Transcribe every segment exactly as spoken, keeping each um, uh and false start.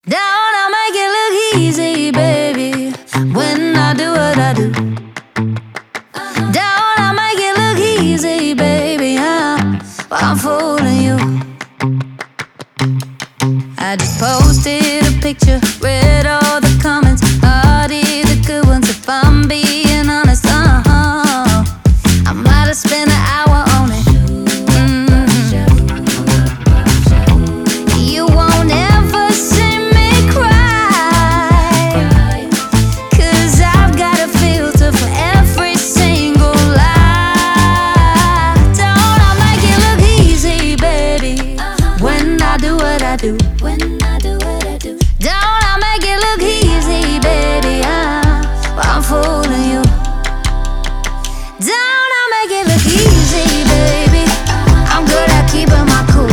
Down, I make it look easy, baby, when I do what I do. Down, I make it look easy, baby, huh? Well, I'm fooling you. I just posted a picture, read all the comments, hearted the good ones. If I'm being honest, uh-huh, I might have spent an hour on it. Do. When I do what I do, don't I make it look easy, baby, huh? Well, I'm fooling you. Don't I make it look easy, baby? I'm good at keeping my cool.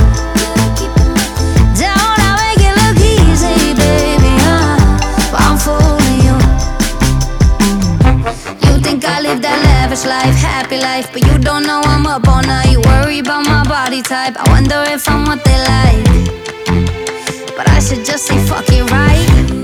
Don't I make it look easy, baby, huh? Well, I'm fooling you. You think I live that lavish life, happy life, but you don't know I'm up all night. You worry about my body type, I wonder if I'm what they like. But I should just say fuck it, right?